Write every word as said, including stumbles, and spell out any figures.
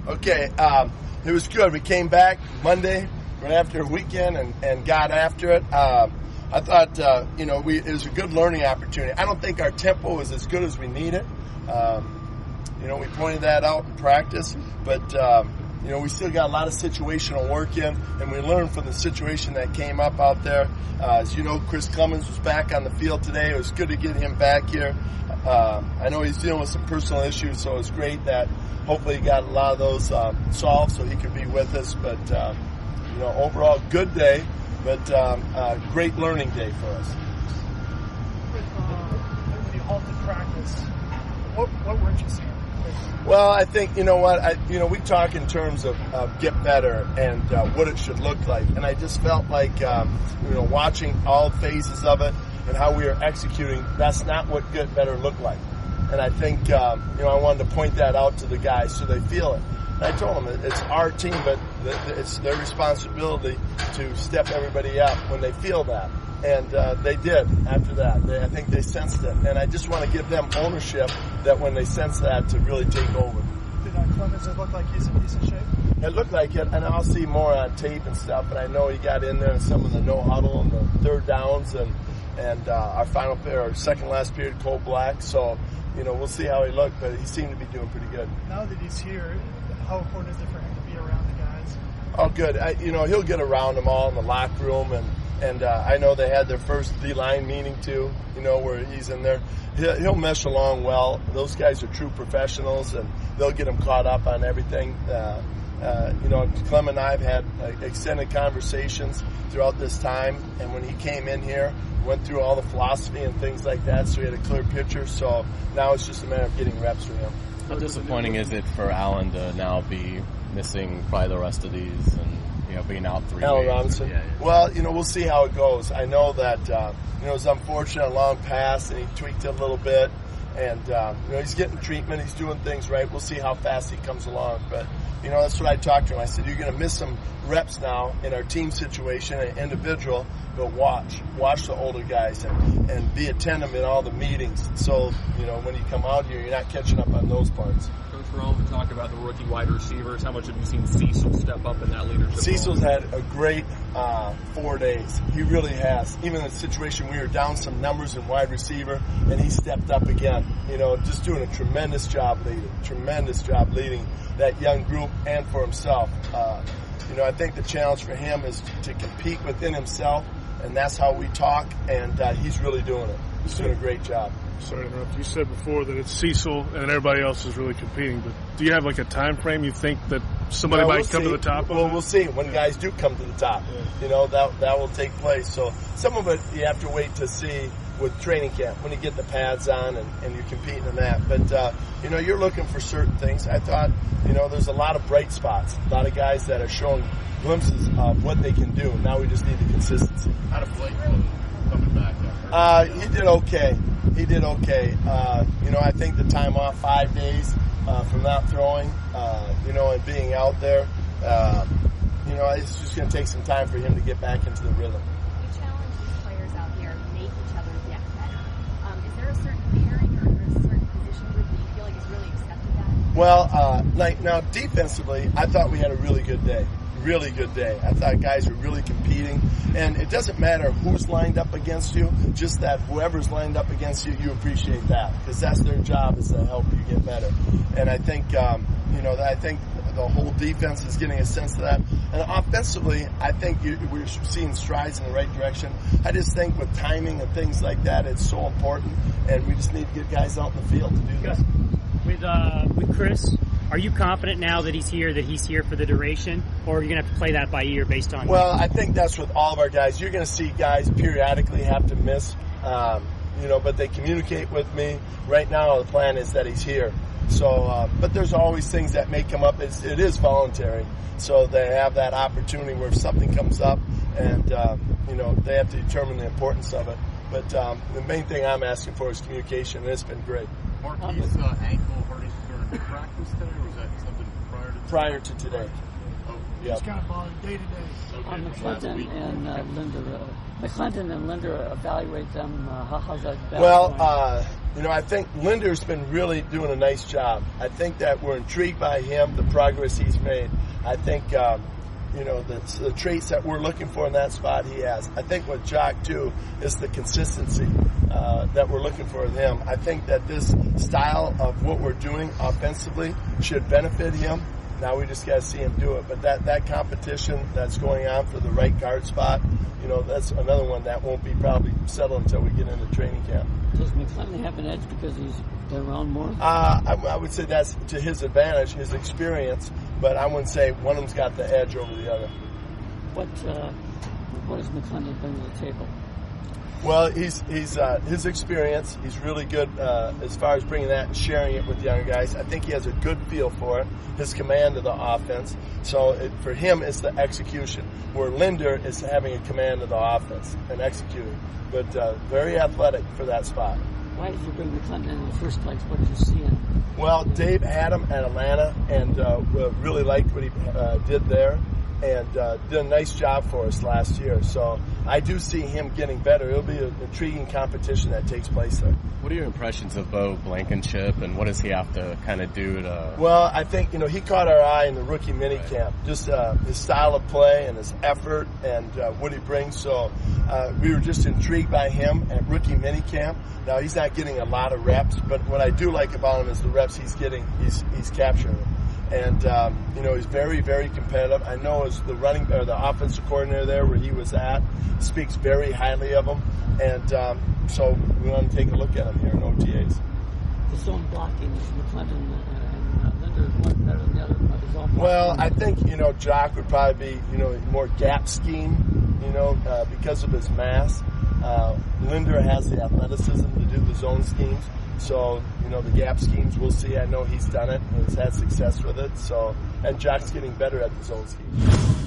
Okay, um, it was good. We came back Monday right after a weekend and, and got after it. Um, I thought, uh, you know, we, it was a good learning opportunity. I don't think our tempo was as good as we needed. Um, you know, we pointed that out in practice, but, um, you know, we still got a lot of situational work in, and we learned from the situation that came up out there. Uh, as you know, Chris Clemens was back on the field today. It was good to get him back here. Uh, I know he's dealing with some personal issues, so it's great that hopefully he got a lot of those um, solved so he could be with us. But, um, you know, overall, good day, but um, uh, great learning day for us. With uh, the halted practice, what, what weren't you seeing? Well, I think, you know what, I, you know, we talk in terms of uh, get better and uh, what it should look like. And I just felt like, um, you know, watching all phases of it and how we are executing, that's not what get better looked like. And I think, um, you know, I wanted to point that out to the guys so they feel it. And I told them it's our team, but it's their responsibility to step everybody up when they feel that. And uh, they did after that. They, I think they sensed it. And I just want to give them ownership that when they sense that to really take over. Did uh, Clemens look like he's in decent shape? It looked like it, and I'll see more on tape and stuff, but I know he got in there in some of the no-huddle and the third downs and and uh, our final period, our second last period, Cole Black. So, you know, we'll see how he looked, but he seemed to be doing pretty good. Now that he's here, how important is it for him to be around the guys? Oh, good. I, you know, he'll get around them all in the locker room, and And uh, I know they had their first D-line meeting, too, you know, where he's in there. He'll, he'll mesh along well. Those guys are true professionals, and they'll get him caught up on everything. Uh, uh, you know, Clem and I have had uh, extended conversations throughout this time, and when he came in here, went through all the philosophy and things like that, so he had a clear picture. So now it's just a matter of getting reps for him. How disappointing is it for Allen to now be missing probably the rest of these and, you know, being out three Allen days? Robinson. Yeah, yeah. Well, you know, we'll see how it goes. I know that, uh, you know, it was unfortunate, a long pass, and he tweaked it a little bit. And, uh, you know, he's getting treatment. He's doing things right. We'll see how fast he comes along. But, you know, that's what I talked to him. I said, you're going to miss some reps now in our team situation, an individual, but watch. Watch the older guys and, and be attentive in all the meetings. So, you know, when you come out here, you're not catching up on those parts. Coach Rome, talk about the rookie wide receivers. How much have you seen Cecil step up in that leadership role? Cecil's had a great uh, four days. He really has. Even in the situation we were down some numbers in wide receiver, and he stepped up again. You know, just doing a tremendous job leading, tremendous job leading that young group and for himself. Uh, you know, I think the challenge for him is to compete within himself, and that's how we talk, and uh, he's really doing it. He's doing a great job. Sorry to interrupt. You said before that it's Cecil and everybody else is really competing, but do you have like a time frame you think that somebody well, might we'll come see. to the top Well, of it? we'll see when guys do come to the top. Yeah. You know, that that will take place. So some of it you have to wait to see with training camp when you get the pads on and, and you're competing in that. But, uh, you know, you're looking for certain things. I thought, you know, there's a lot of bright spots, a lot of guys that are showing glimpses of what they can do. Now we just need the consistency. How did Blake coming back? Uh, he did okay. He did okay. Uh, you know, I think the time off five days uh, from not throwing, uh, you know, and being out there, uh, you know, it's just going to take some time for him to get back into the rhythm. You challenge these players out here to make each other get better. Um, is there a certain pairing or a certain position group that you feel like has really accepted that? Well, uh, like now defensively, I thought we had a really good day. Really good day. I thought guys were really competing, and it doesn't matter who's lined up against you, just that whoever's lined up against you, you appreciate that, because that's their job, is to help you get better. And I think, um, you know, I think the whole defense is getting a sense of that. And offensively, I think you, we're seeing strides in the right direction. I just think with timing and things like that, it's so important, and we just need to get guys out in the field to do that. With uh, with Chris, are you confident now that he's here, that he's here for the duration, or are you going to have to play that by ear based on... Well, I think that's with all of our guys. You're going to see guys periodically have to miss, um, you know, but they communicate with me. Right now, the plan is that he's here. So, uh, but there's always things that may come up. It's, it is voluntary. So they have that opportunity where if something comes up and, um, you know, they have to determine the importance of it. But um, the main thing I'm asking for is communication, and it's been great. Marquise' uh, ankle hurt his during practice today, or was that something prior to today? Prior to today. Oh, yeah. He's kind of bothered day to day. Okay. On McClinton and uh, Linda, uh, McClinton and Linda evaluate them. Uh, how, how's that? Well, uh, you know, I think Linder's been really doing a nice job. I think that we're intrigued by him, the progress he's made. I think, um, you know, the, the traits that we're looking for in that spot he has. I think with Jock, too, is the consistency uh, that we're looking for in him. I think that this style of what we're doing offensively should benefit him. Now we just got to see him do it. But that, that competition that's going on for the right guard spot, you know, that's another one that won't be probably settled until we get into training camp. Does McClendon have an edge because he's been around more? Uh, I, I would say that's to his advantage, his experience, but I wouldn't say one of them's got the edge over the other. What uh, what does McClendon bring to the table? Well, he's he's uh, his experience. He's really good uh, as far as bringing that and sharing it with the younger guys. I think he has a good feel for it. His command of the offense. So it, for him, it's the execution. Where Linder is having a command of the offense and executing, but uh, very athletic for that spot. Why did you bring McClendon in the first place? What did you see in him? Well, Dave had him at Atlanta and uh, really liked what he uh, did there. And uh, did a nice job for us last year. So I do see him getting better. It'll be an intriguing competition that takes place there. What are your impressions of Bo Blankenship, and what does he have to kind of do to... Well, I think, you know, he caught our eye in the rookie mini Right. camp. Just uh, his style of play and his effort and uh, what he brings. So uh, we were just intrigued by him at rookie mini camp. Now, he's not getting a lot of reps, but what I do like about him is the reps he's getting, he's, he's capturing them. And, um, you know, he's very, very competitive. I know as the running, or the offensive coordinator there where he was at, speaks very highly of him. And um, so we want to take a look at him here in O T As. The zone blocking is McClendon and uh, Linder one better than the other. But the zone Well, blocking- I think, you know, Jock would probably be, you know, more gap scheme, you know, uh, because of his mass. Uh, Linder has the athleticism to do the zone schemes. So, you know, the gap schemes, we'll see. I know he's done it and has had success with it. So, and Jock's getting better at the zone schemes.